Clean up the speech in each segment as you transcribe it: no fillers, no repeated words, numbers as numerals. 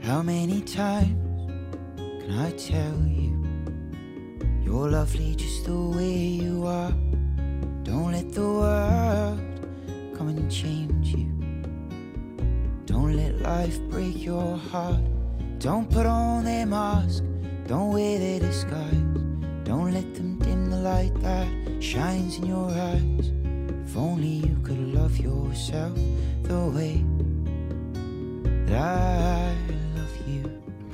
How many times can I tell you you're lovely just the way you are? Don't let the world come and change you. Don't let life break your heart. Don't put on their mask, don't wear their disguise. Don't let them dim the light that shines in your eyes. If only you could love yourself the way that I love you.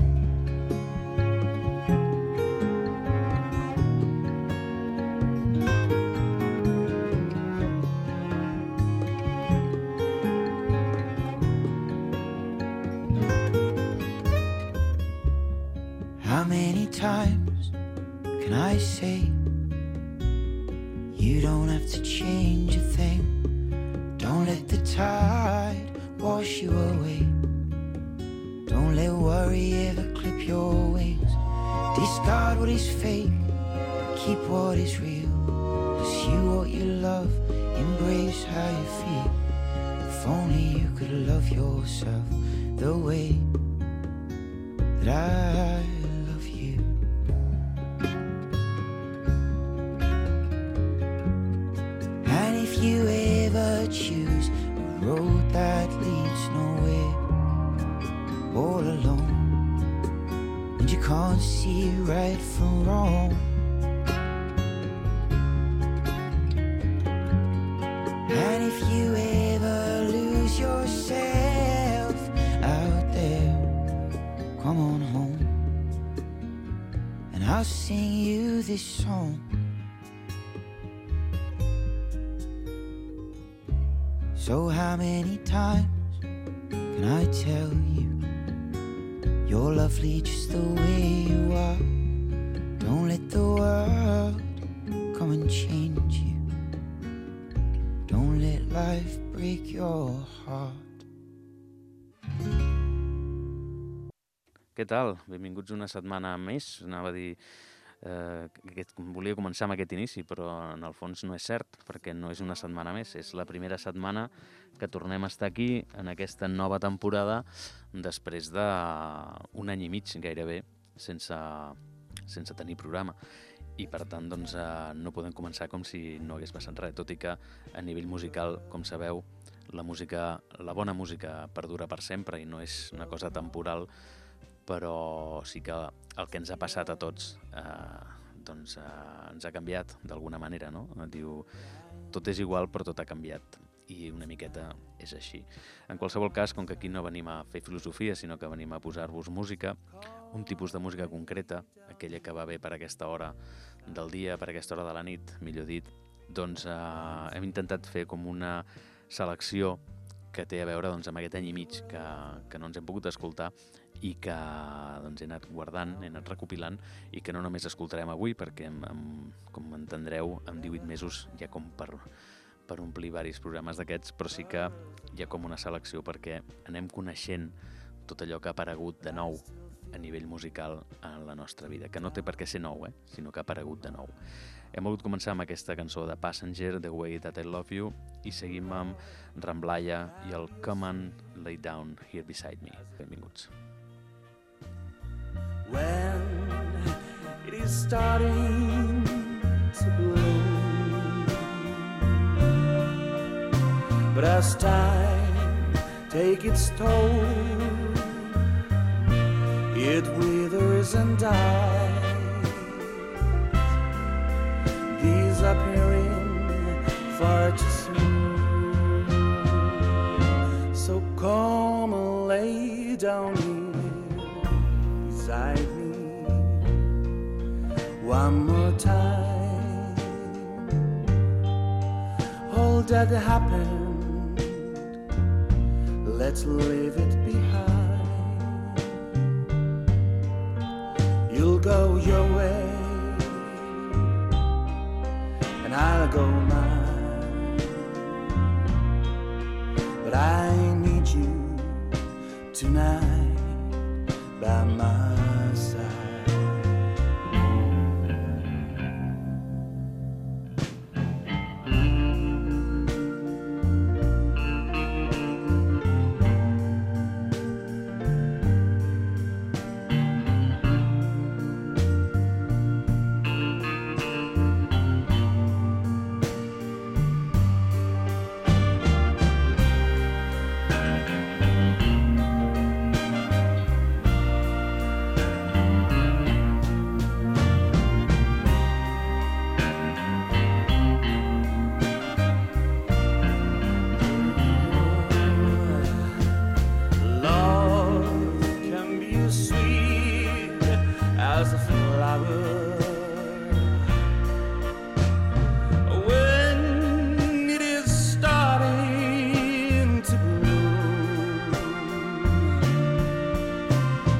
How many times can I say you don't have to change a thing? Don't let the tide wash you away. Don't let worry ever clip your wings. Discard what is fake, keep what is real. Pursue what you love, embrace how you feel. If only you could love yourself the way that I love you. And if you ever choose a road that leads nowhere, all alone, and you can't see right from wrong, and if you ever lose yourself out there, come on home, and I'll sing you this song. So how many times can I tell you you're lovely just the way you are? Don't let the world come and change you. Don't let life break your heart. Què tal? Benvinguts una setmana més. Anava a dir volia començar amb aquest inici, però en el fons no és cert, perquè no és una setmana més. És la primera setmana que tornem a estar aquí en aquesta nova temporada després d'un any i mig gairebé sense tenir programa. I per tant doncs, no podem començar com si no hagués passat res, tot i que a nivell musical, com sabeu, la bona música perdura per sempre i no és una cosa temporal, però sí que el que ens ha passat a tots ens ha canviat d'alguna manera, no? Diu, tot és igual però tot ha canviat, i una miqueta és així. En qualsevol cas, com que aquí no venim a fer filosofia, sinó que venim a posar-vos música, un tipus de música concreta, aquella que va bé per aquesta hora del dia, per aquesta hora de la nit, millor dit, doncs hem intentat fer com una selecció que té a veure amb aquest any i mig que no ens hem pogut escoltar i que he anat guardant, he anat recopilant, i que no només escoltarem avui, perquè com entendreu, en 18 mesos hi ha com per omplir diversos programes d'aquests, però sí que hi ha com una selecció perquè anem coneixent tot allò que ha aparegut de nou a nivell musical en la nostra vida, que no té per què ser nou, sinó que ha aparegut de nou. Hem volgut començar amb aquesta cançó de Passenger, The Way That I Love You, i seguim amb Ramblaya i el Come and Lay Down Here Beside Me. Benvinguts. When it is starting to bloom, but as time takes its toll, it withers and dies, disappearing far too soon. So come and lay down here beside me one more time. All that happened, let's leave it behind. You'll go your way and I'll go mine, but I need you tonight by my side.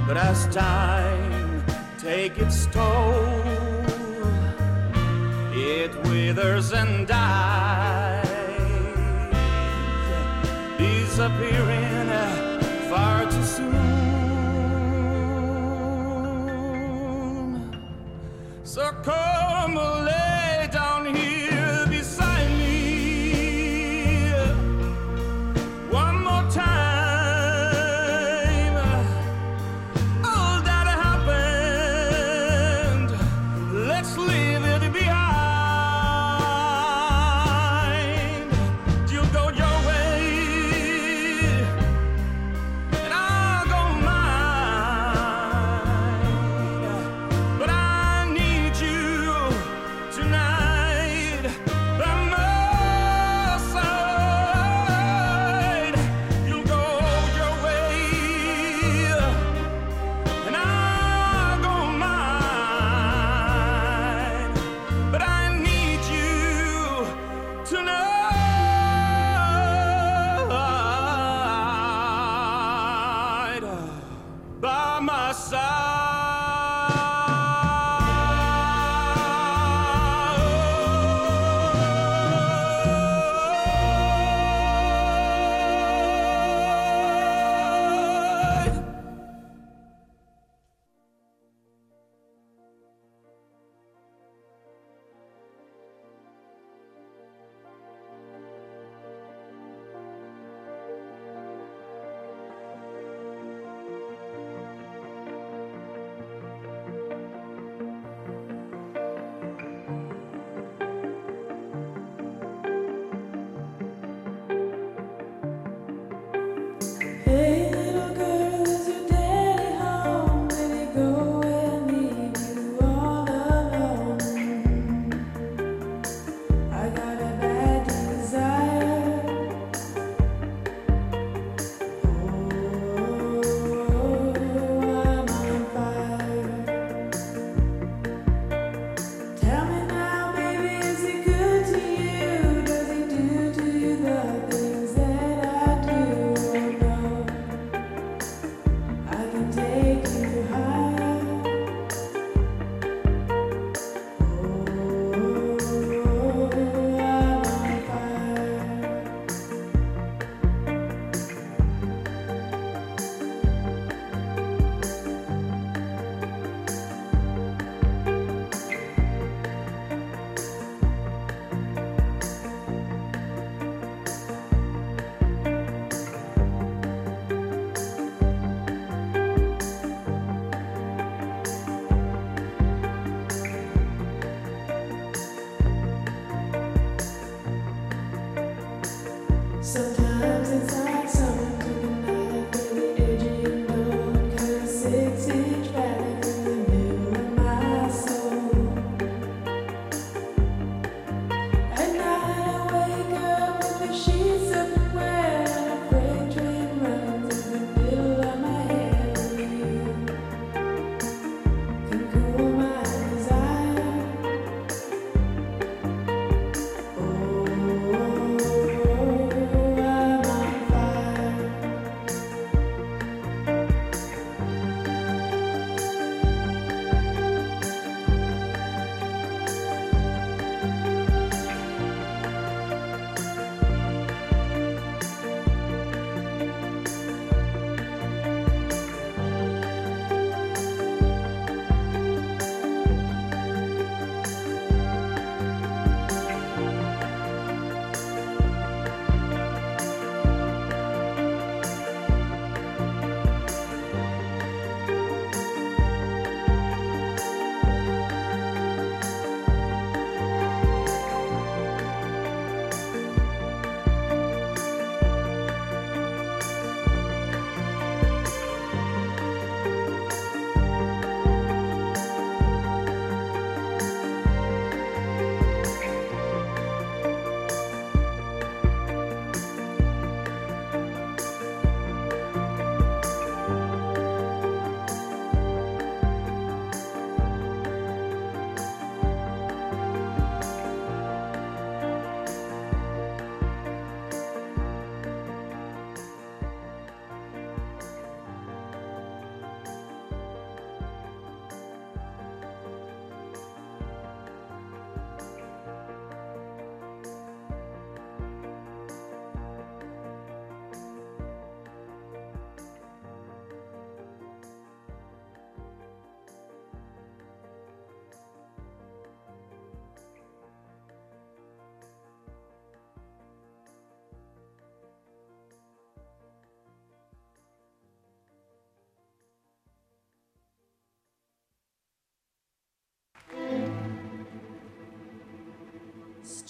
But as time takes its toll, it withers and dies, disappearing far too soon. So come lay down here beside me one more time. All that happened, let's leave it behind. You go your way and I'll go mine, but I need you tonight by my side. You'll go your way and I'll go mine, but I need you tonight by my side.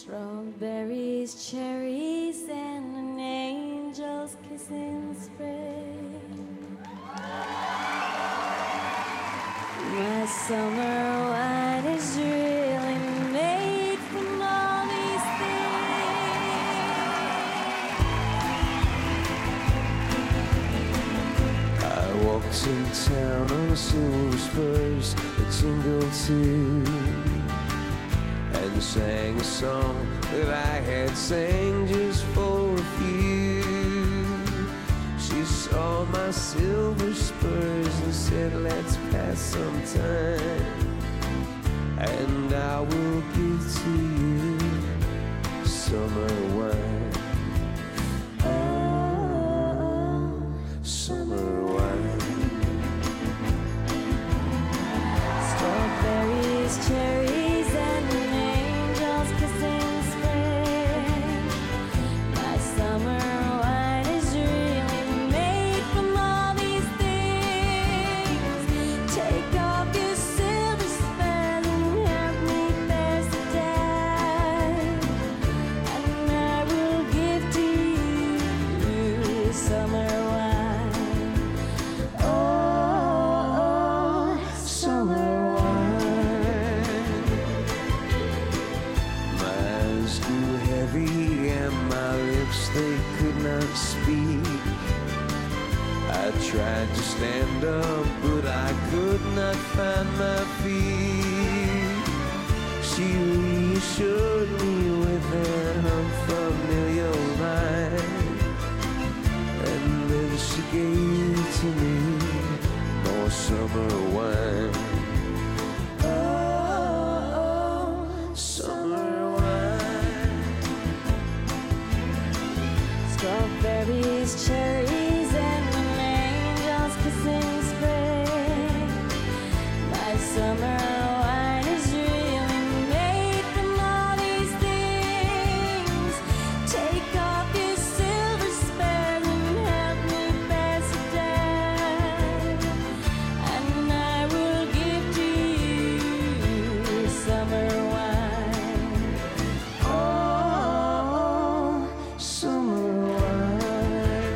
Strawberries, cherries, and an angel's kiss in spring. My summer wine is really made from all these things. I walked in town on silver spurs that jingled too, and sang a song that I had sang just for a few. She saw my silver spurs and said, let's pass some time, and I will give to you summer wine. Oh, summer wine. Strawberries, cherries, and an angel's kiss in spring. My summer wine is really made from all these things. Take off your silver spell and help me pass the time, and I will give to you summer wine. Oh, summer wine. My eyes grew heavy and my lips, they could not speak. I tried to stand up, but I could not find my feet. She reassured me with an unfamiliar line, and then she gave to me more summer wine. Oh, summer wine. Strawberries, cherries, and an angel's kiss in spring. My summer wine is really made from all these things. Take off your silver spell and help me pass it down, and I will give to you summer wine. Oh, Summer wine.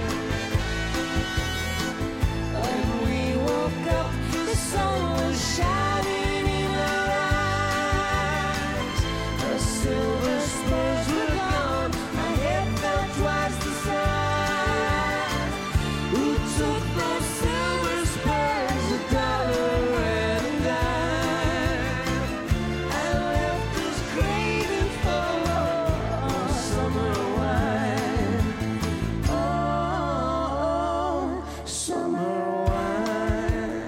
when we woke up, the sun was shining in our eyes. The silver spurs were gone, my head felt twice the size. Who took those silver spurs, $1 and a dime, and left us craving for summer wine. Oh, summer wine.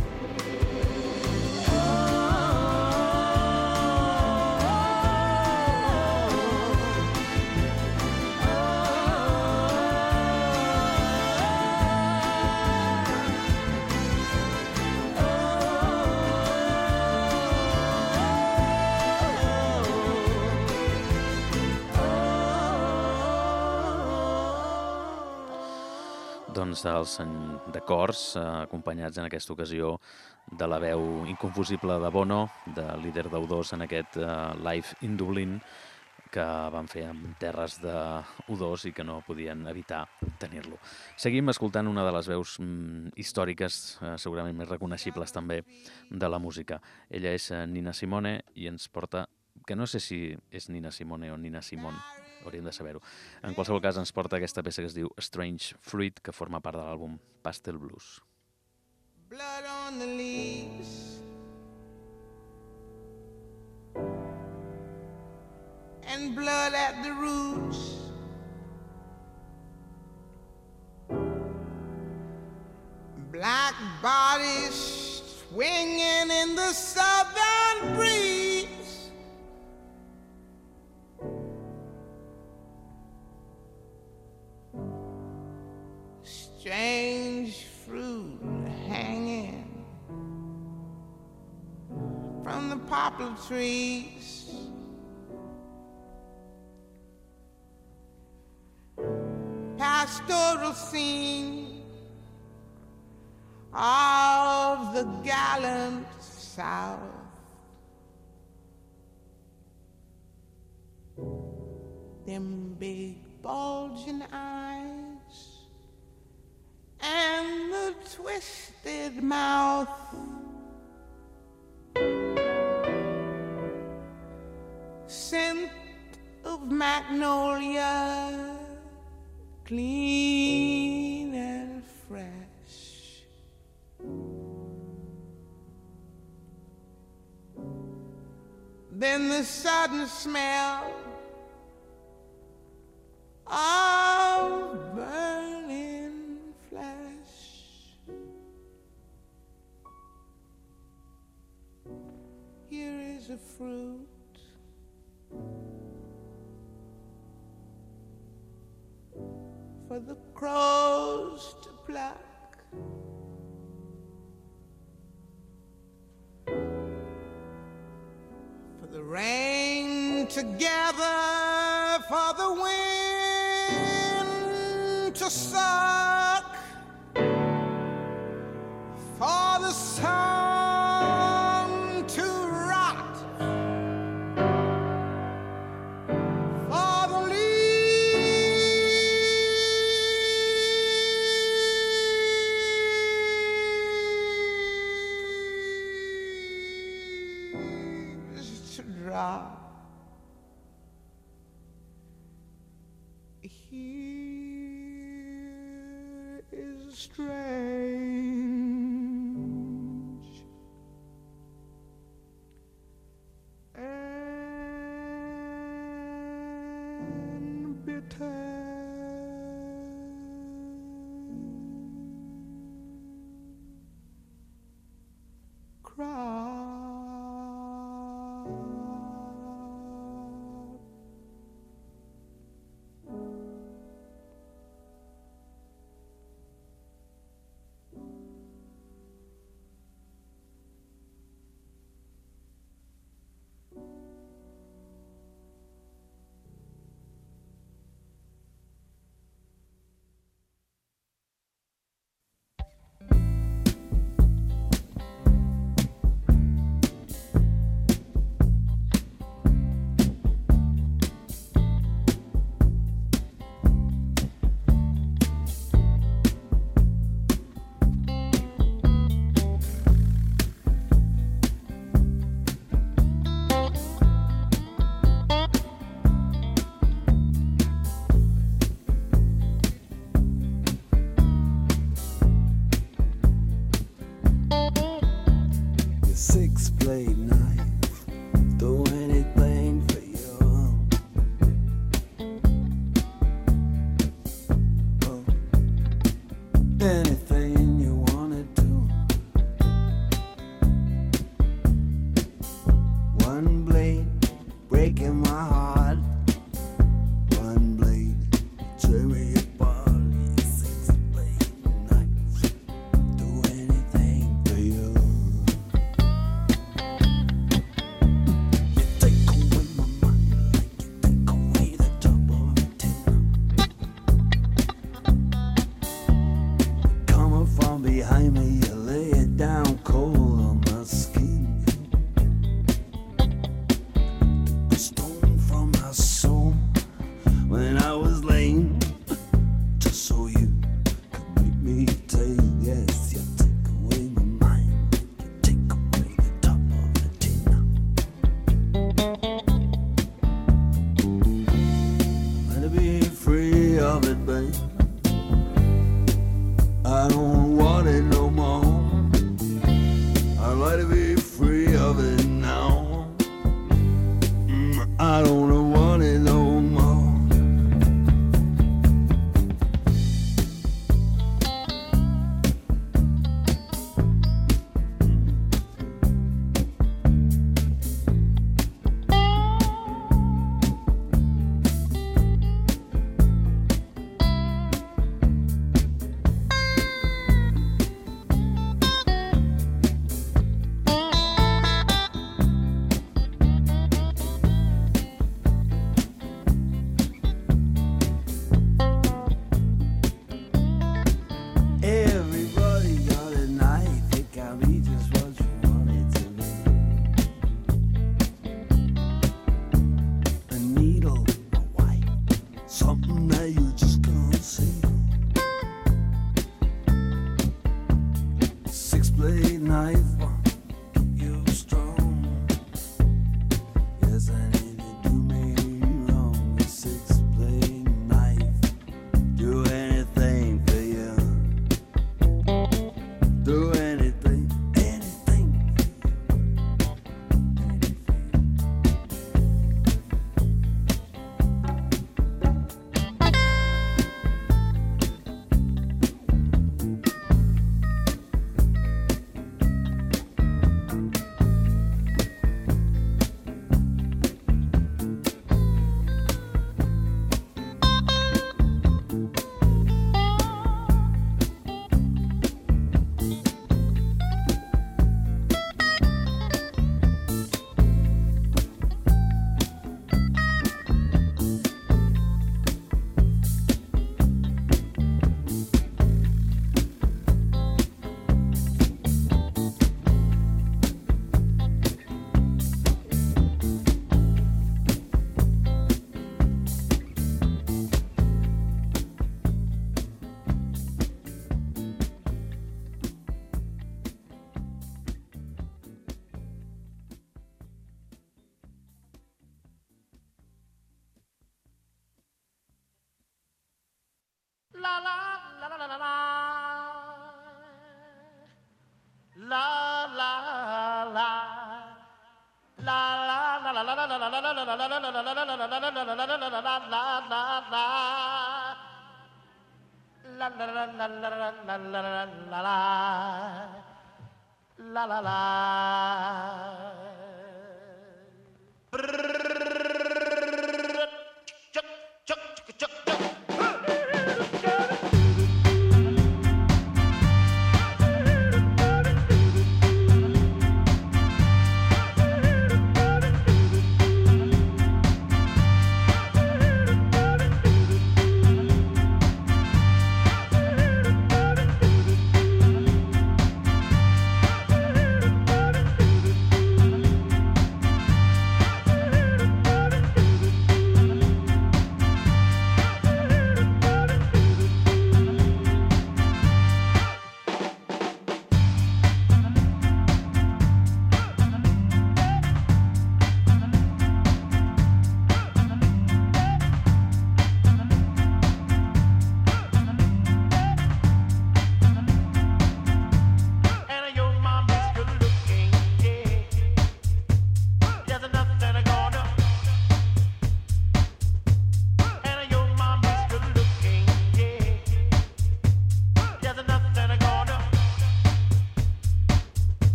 Doncs els de cors, acompanyats en aquesta ocasió de la veu inconfusible de Bono, de líder d'U2 en aquest Live in Dublin, que van fer en terres de U2 i que no podien evitar tenir-lo. Seguim escoltant una de les veus històriques, segurament més reconeixibles també, de la música. Ella és Nina Simone i ens porta, que no sé si és Nina Simone o Nina Simone, hauríem de saber-ho. En qualsevol cas ens porta aquesta peça que es diu Strange Fruit, que forma part de l'àlbum Pastel Blues. Blood on the leaves and blood at the roots. Black bodies swinging in the southern breeze. Strange fruit hanging from the poplar trees. Pastoral scene of the gallant South. them big bulging eyes and the twisted mouth. Scent of magnolia, clean and fresh. Then the sudden smell of burning flesh. Here is a fruit for the crows to pluck. For the rain to gather, for the wind to suck, for the sun to rot, for the leaves to drop. Here is strange and bitter. Six-blade knife, do anything for you. Oh, anything you wanna do. One blade breaking my heart, one blade tearing me apart. Six-blade knife, do anything for you. Behind me, you lay it down cold on my skin. Took a stone from my soul when I was lame, just so you could make me take. Yes, you take away my mind, you take away the top of the tin. Let it be free of it, babe. I don't want it no more. blade knife. You're strong. Yes, I need to do me wrong. A 6-blade knife. Do anything for you. Do anything, anything.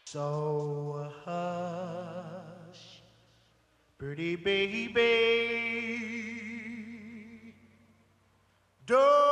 So hush, pretty baby, don't.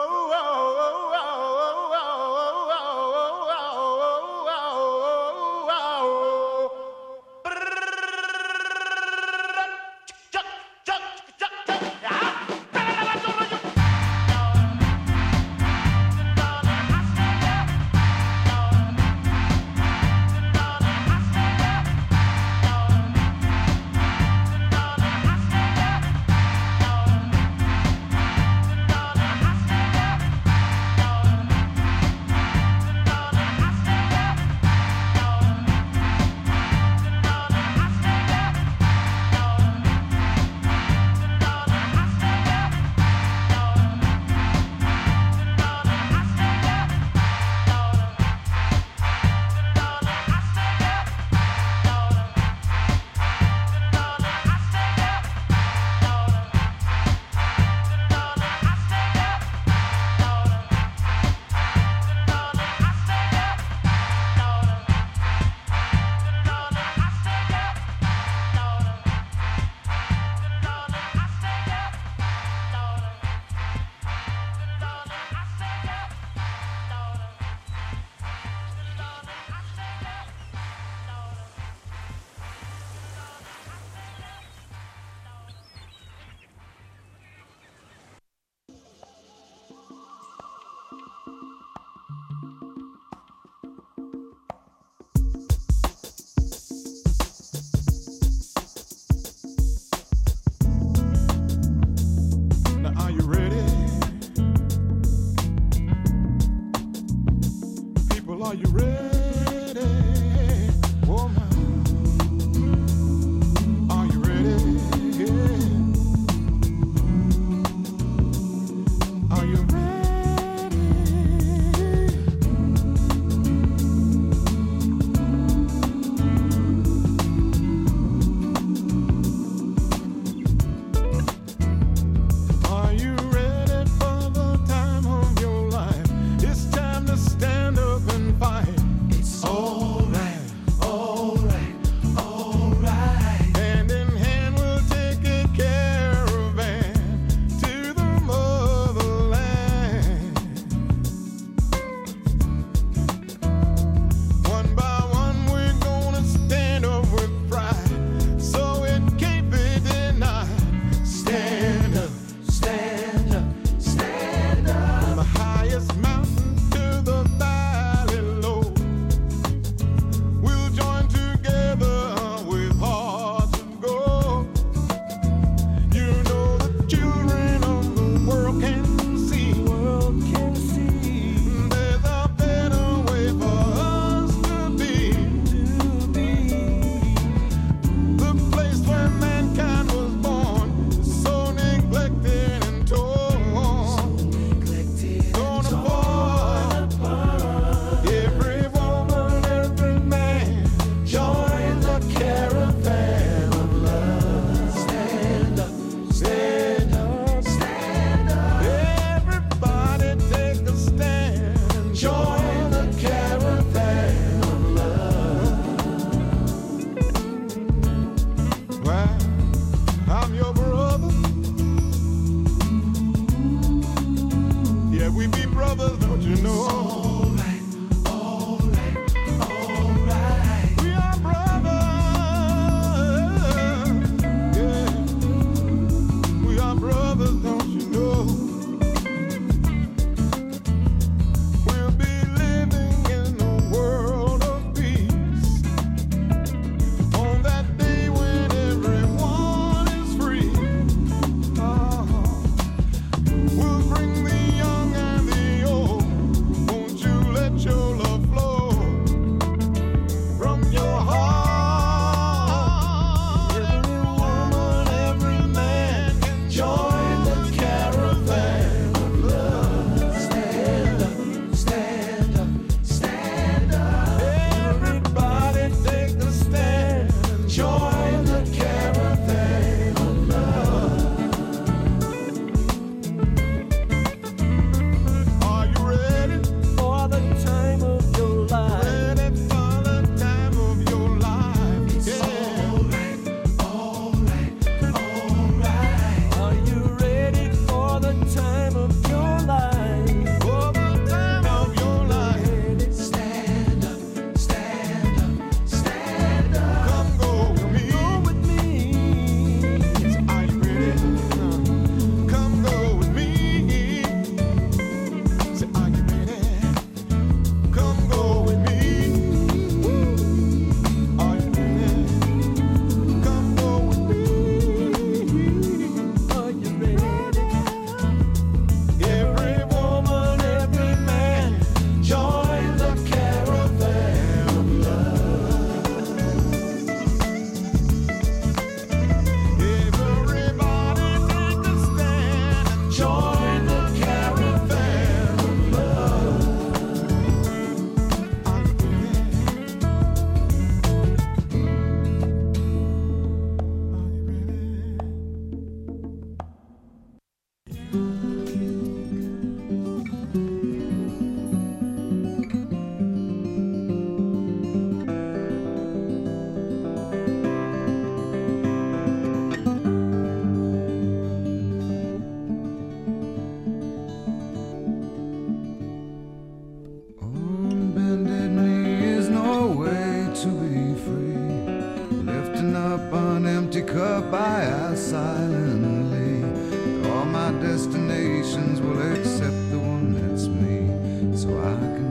silently. All my destinations will accept the one that's me, so I can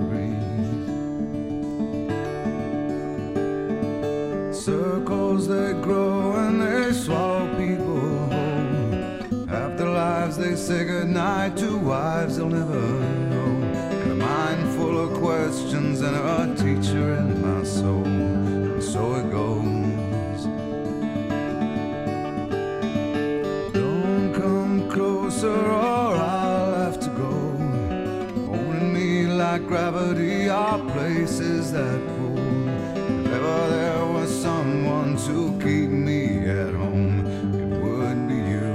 breathe. Circles they grow and they swallow people whole. Half their lives they say goodnight to wives they'll never know. And a mind full of questions and a teacher in my soul. And so it goes. Don't come closer or I'll have to go. Holding me like gravity are places that pull. If ever there was someone to keep me at home, it would be you.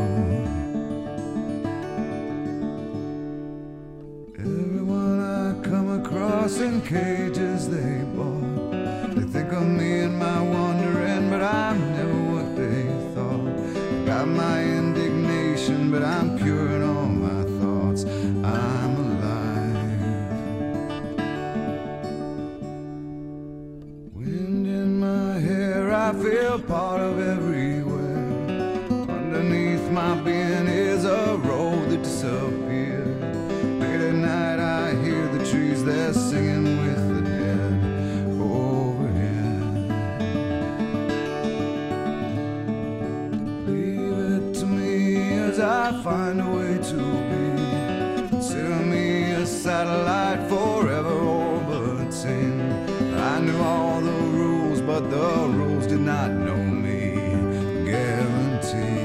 Everyone I come across in cages they bought, they think of me and my wandering, but I'm never what they thought. Got my indignation, but I'm pure in all my thoughts. I'm alive. Wind in my hair, I feel part of everywhere. Underneath my being is a road that disappeared. Late at night I hear the trees, they're singing with the dead overhead. Leave it to me as I find a way to be. Consider me a satellite forever orbiting. I knew all the rules, but the rules did not know me. Guaranteed.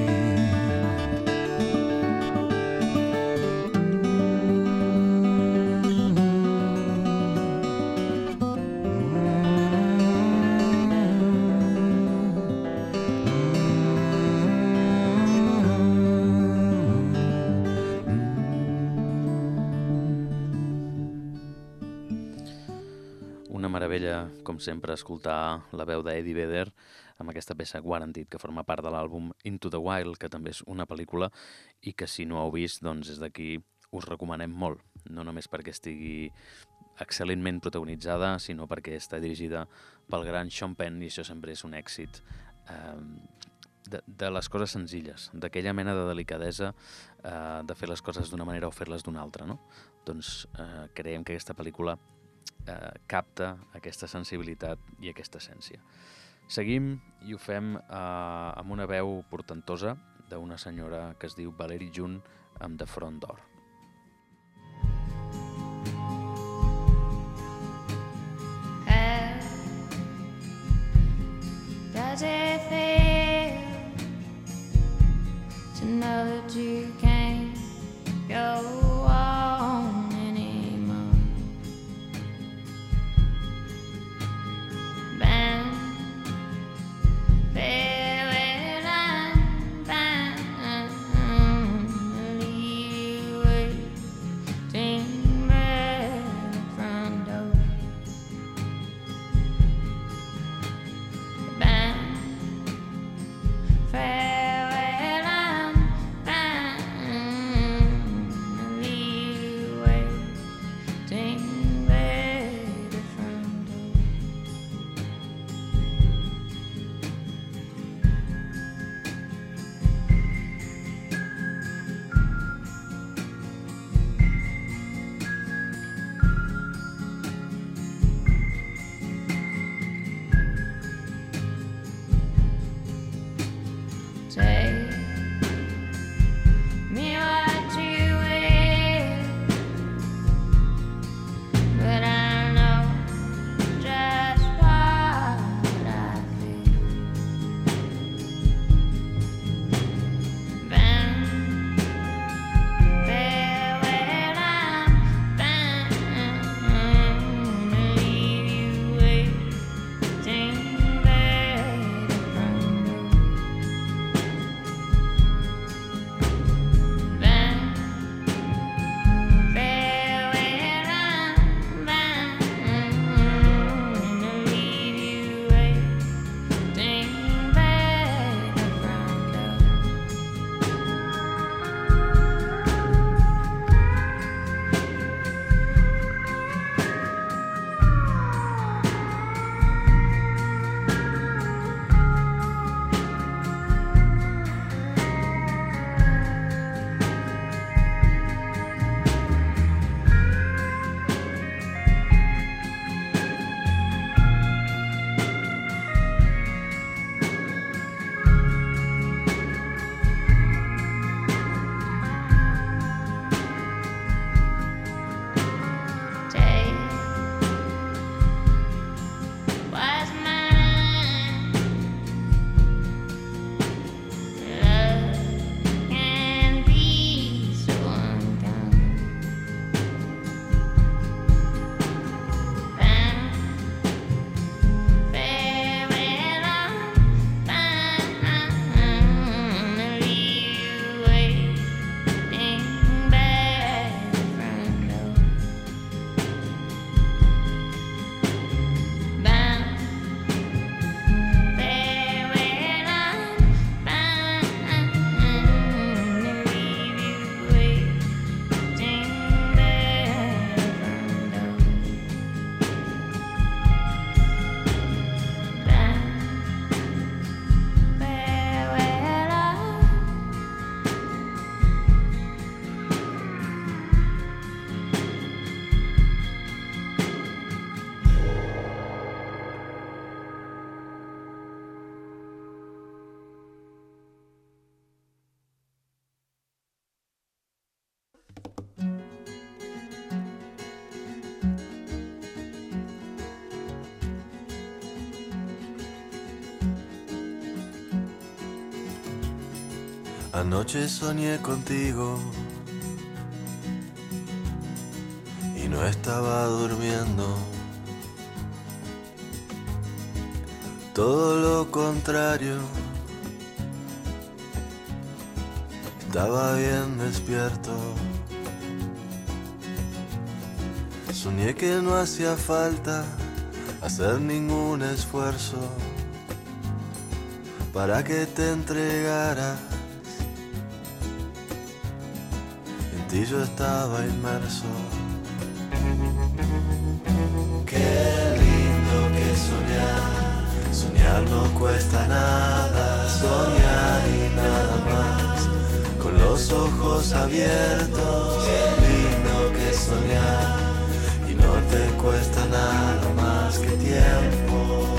Una meravella, com sempre, escoltar la veu d'Eddie Vedder amb aquesta peça Guaranteed, que forma part de l'àlbum Into the Wild, que també és una pel·lícula i que si no heu vist, doncs des d'aquí us recomanem molt. No només perquè estigui excel·lentment protagonitzada, sinó perquè està dirigida pel gran Sean Penn i això sempre és un èxit de les coses senzilles, d'aquella mena de delicadesa de fer les coses d'una manera o fer-les d'una altra, no? Doncs creiem que aquesta pel·lícula capta aquesta sensibilitat i aquesta essència. Seguim i ho fem amb una veu portentosa d'una senyora que es diu Valerie June amb The Front Door. Does it feel to know that you can't go on anymore? Bound, farewell, I'm bound to leave you waiting by the front door. Bound, Anoche soñé contigo y no estaba durmiendo. Todo lo contrario, estaba bien despierto. Soñé que no hacía falta hacer ningún esfuerzo para que te entregaras. En ti yo estaba inmerso. Qué lindo que soñar. Soñar no cuesta nada. Soñar y nada más. Con los ojos abiertos. Qué lindo que soñar. Y no te cuesta nada más que tiempo.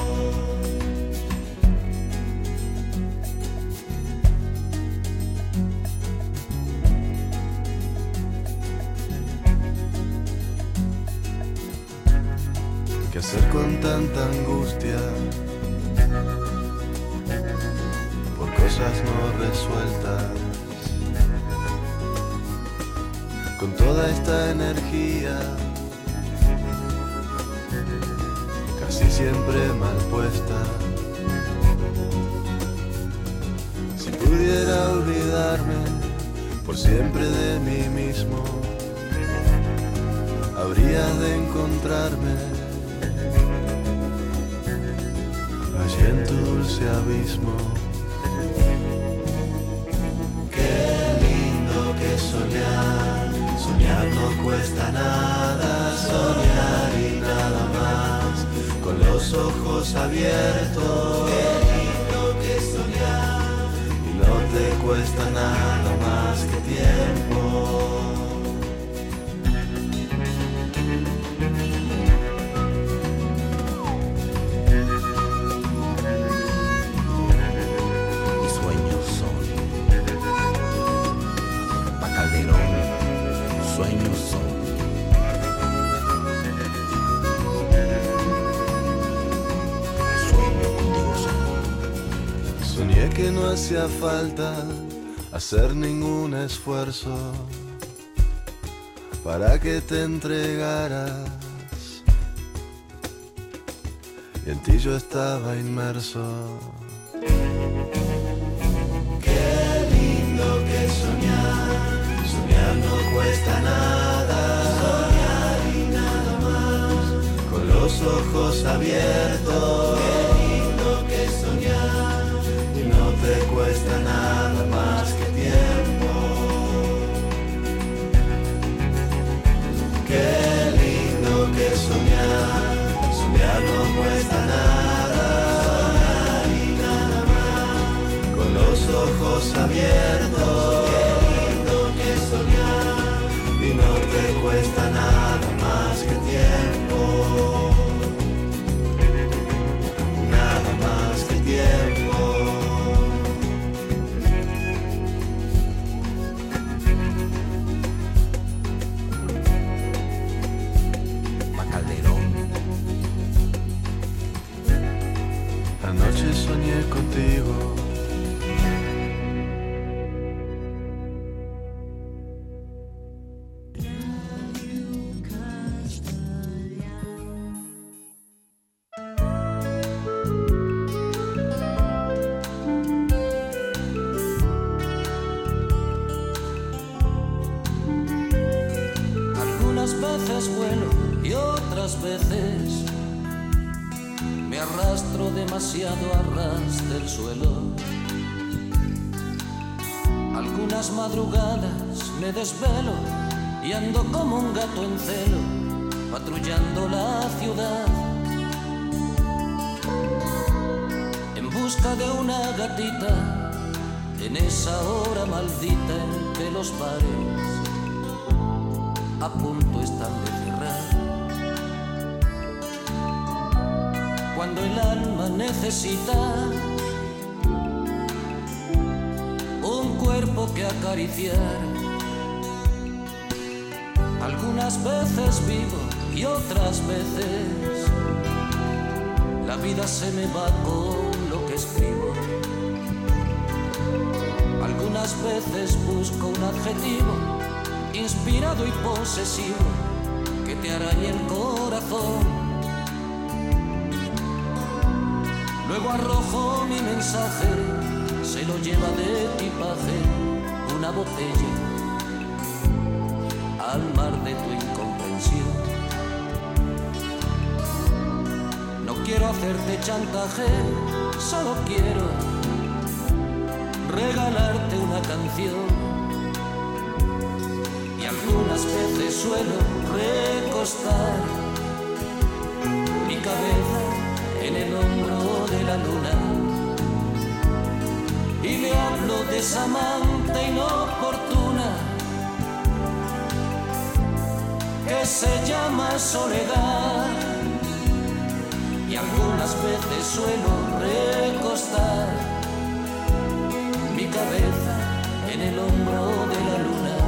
¿Qué hacer con tanta angustia? Por cosas no resueltas. Con toda esta energía, casi siempre mal puesta. Si pudiera olvidarme por siempre de mí mismo, habría de encontrarme allí en tu dulce abismo. Qué lindo que soñar. Soñar no cuesta nada. Soñar y nada más. Con los ojos abiertos. Qué lindo que soñar. Y no te cuesta nada más que tiempo. Que no hacía falta hacer ningún esfuerzo para que te entregaras. Y en ti yo estaba inmerso. Qué lindo que soñar. Soñar no cuesta nada. Soñar y nada más. Con los ojos abiertos. Qué lindo que soñar. No te cuesta nada más que tiempo. Qué lindo que soñar. Soñar no cuesta nada. Soñar y nada más. Con los ojos abiertos. Qué lindo que soñar. Y no te cuesta nada más que tiempo. Nada más que tiempo. Anoche soñé contigo. Algunas veces vuelo y otras veces me arrastro demasiado a ras del suelo. Algunas madrugadas me desvelo y ando como un gato en celo, patrullando la ciudad, en busca de una gatita, en esa hora maldita en que los bares a punto están de cerrar. Cuando el alma necesita un cuerpo que acariciar. Algunas veces vivo y otras veces la vida se me va con lo que escribo. Algunas algunas veces busco un adjetivo inspirado y posesivo que te arañe el corazón. Luego arrojo mi mensaje, se lo lleva de equipaje una botella al mar de tu incomprensión. No quiero hacerte chantaje, solo quiero regalarte una canción. Y algunas veces suelo recostar mi cabeza en el hombro de la luna y le hablo de esa amante inoportuna que se llama soledad. Y algunas veces suelo recostar mi cabeza en el hombro de la luna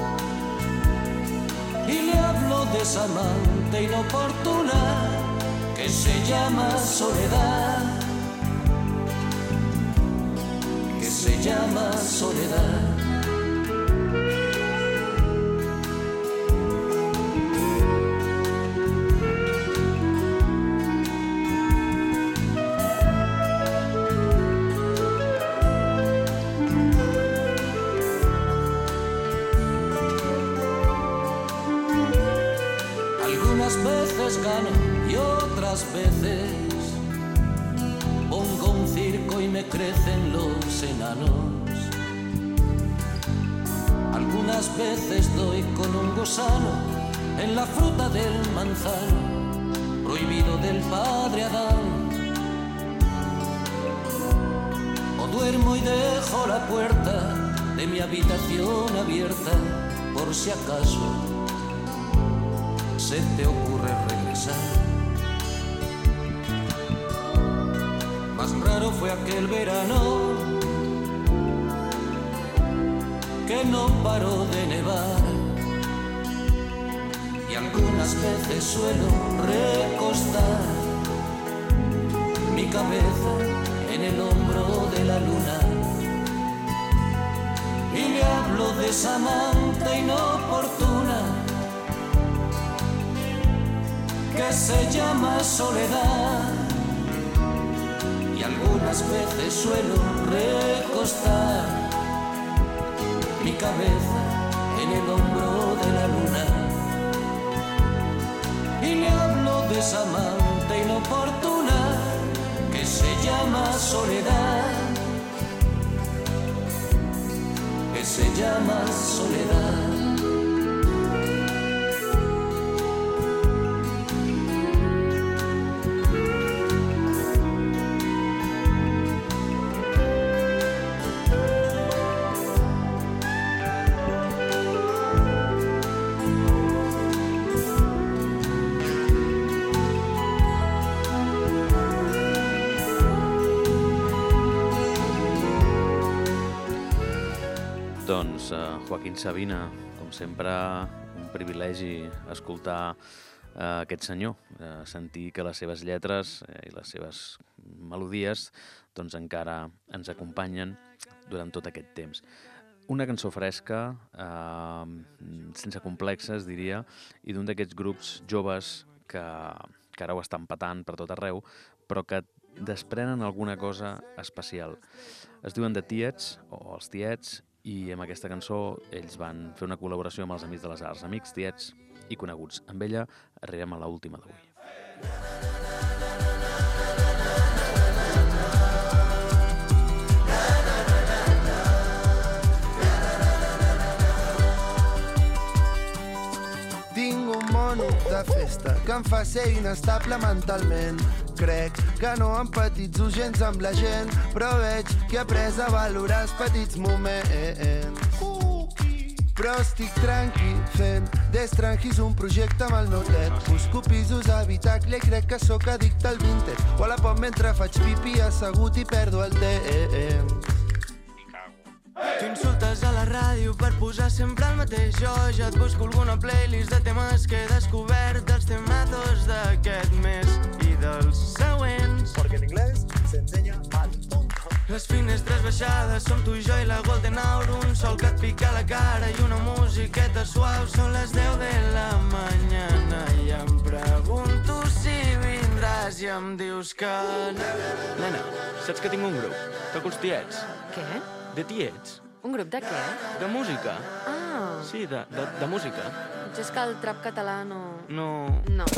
y le hablo de esa amante inoportuna que se llama soledad, que se llama soledad. Gano y otras veces pongo un circo y me crecen los enanos. Algunas veces doy con un gusano en la fruta del manzano prohibido del padre Adán. O duermo y dejo la puerta de mi habitación abierta por si acaso se te ocurre regresar. Más raro fue aquel verano que no paró de nevar. Y algunas veces suelo recostar mi cabeza en el hombro de la luna y le hablo de esa amante inoportuna que se llama soledad. Y algunas veces suelo recostar mi cabeza en el hombro de la luna y le hablo de esa amante inoportuna que se llama soledad, que se llama soledad. Doncs Joaquín Sabina, com sempre, un privilegi escoltar aquest senyor, sentir que les seves lletres i les seves melodies doncs encara ens acompanyen durant tot aquest temps. Una cançó fresca, sense complexes, diria, i d'un d'aquests grups joves que ara ho estan patant per tot arreu, però que desprenen alguna cosa especial. Es diuen The Tiets, o els Tiets, i amb aquesta cançó ells van fer una col·laboració amb els Amics de les Arts, amics, tiets i coneguts. Amb ella arribem a l'última d'avui. Tinc un mono de festa que em fa ser inestable mentalment. Crec que no empatitzo gens amb la gent, però veig que he après a valorar els petits moments. Però estic tranqui fent d'Estranquis un projecte amb el meu tet. Busco pisos a habitacle i crec que sóc addicte al vintage. O a la pop mentre faig pipi assegut i perdo el temps. Tu insultes a la ràdio per posar sempre el mateix. Jo ja et busco alguna playlist de temes que he descobert, dels temazos d'aquest mes i dels següents. Porque en inglés se enseña mal punto. Les finestres baixades, som tu i jo i la Golden Hour, un sol que et pica la cara i una musiqueta suau. Són les 10 de la mañana i em pregunto si vindràs i em dius que... Nena, saps que tinc un grup? Toco els tiets. Què? De tiets. Un grup de què? De música. Ah. Sí, de música. Potser és que el trap català no... No... No.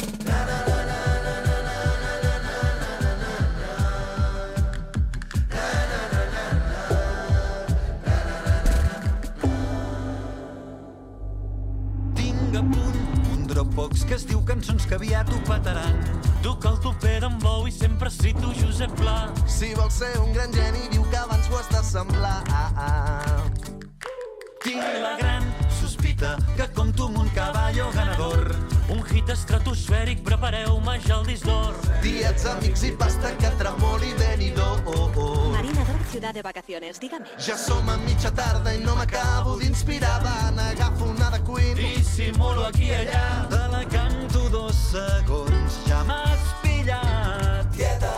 Tinc a punt un Dropbox que es diu cançons que aviat ho petaran. Duc el tupé d'en Bou i sempre cito Josep Pla. Si vols ser un gran geni, diu que abans ho has d'assemblar. Tinc la gran sospita que compto amb un caballo ganador. Un hit estratosfèric, prepareu-me ja el disc d'or. Diets, amics i pasta que tremoli Benidorm. Marina Dorc, ciudad de vacaciones, dígame. Ja som a mitja tarda i no m'acabo d'inspirar. N'agafo una de Queen i simulo aquí i allà. Te la canto 2 segons, ja m'has pillat. Tieta,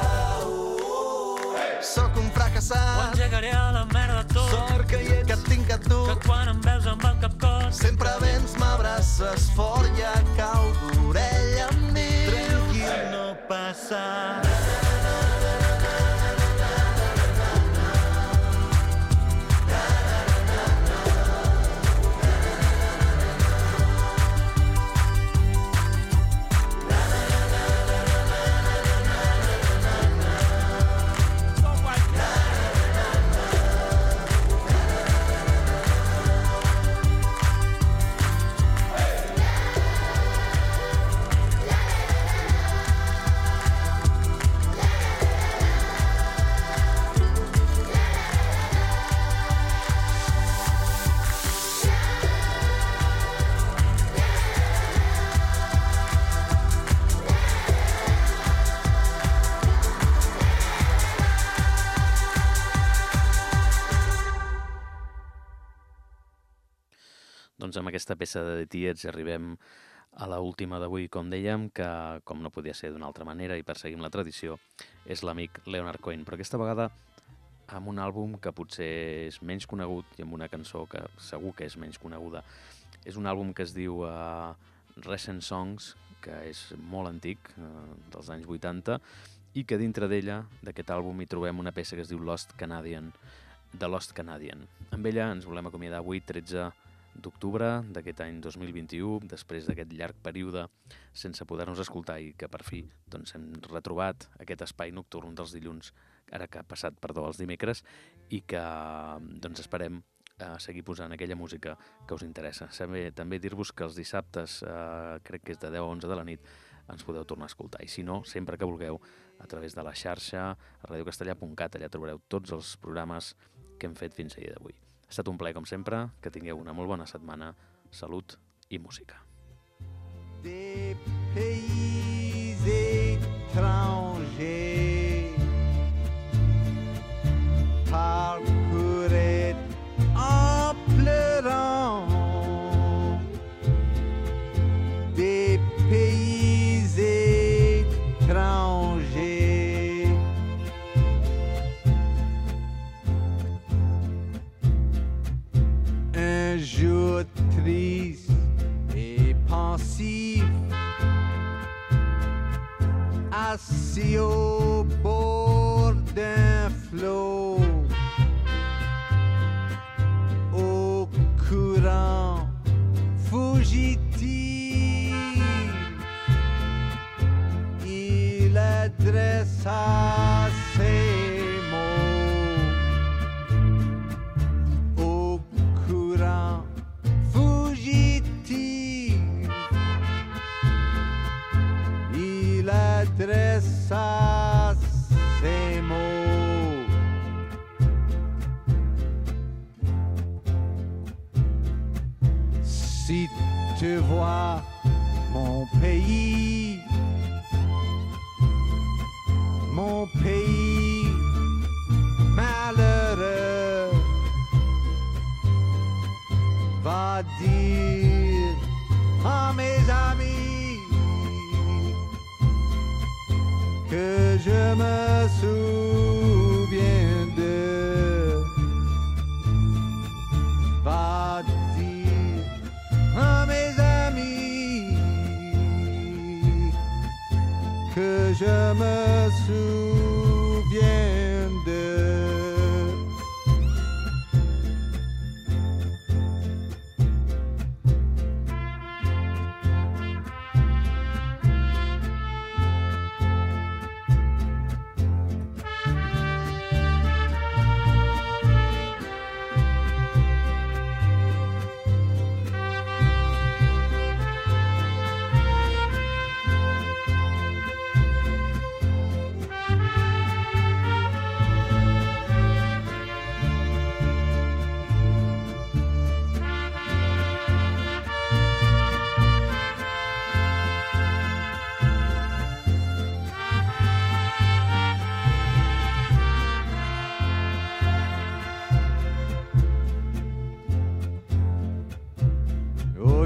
Soc un fracassat. Ho engegaré a la merda tot. Sort que hi ets, que et tinc a tu. Que quan em veus amb el cap cos sempre vens, m'abraces fort, ja cau d'orella amb mi. Tranquil, no passa. Doncs amb aquesta peça de The Tiets arribem a l'última d'avui, com dèiem, que, com no podia ser d'una altra manera i perseguim la tradició, és l'amic Leonard Cohen, però aquesta vegada amb un àlbum que potser és menys conegut i amb una cançó que segur que és menys coneguda. És un àlbum que es diu Recent Songs, que és molt antic, dels anys 80, i que dintre d'ella, d'aquest àlbum, hi trobem una peça que es diu Lost Canadian, de Lost Canadian. Amb ella ens volem acomiadar avui, 13 d'octubre d'aquest any 2021, després d'aquest llarg període sense poder-nos escoltar i que per fi doncs, hem retrobat aquest espai nocturn dels dilluns, ara que ha passat, els dimecres, i que doncs, esperem seguir posant aquella música que us interessa. També dir-vos que els dissabtes, crec que és de 10 a 11 de la nit, ens podeu tornar a escoltar. I si no, sempre que vulgueu, a través de la xarxa, a radiocastellà.cat, allà trobareu tots els programes que hem fet fins a dia d'avui. Ha estat un plaer, com sempre, que tingueu una molt bona setmana, salut i música. Des pays étrangers parcouraient en pleurant des pays étrangers. Un jour triste et pensif, assis au bord d'un flot, au courant fugitif, il adressa ses mots au courant fugitif, il adressa ses mots. Si tu vois mon pays malheureux, va dire à mes amis que je me souviens de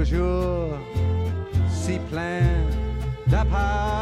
jour si plein d'apparence.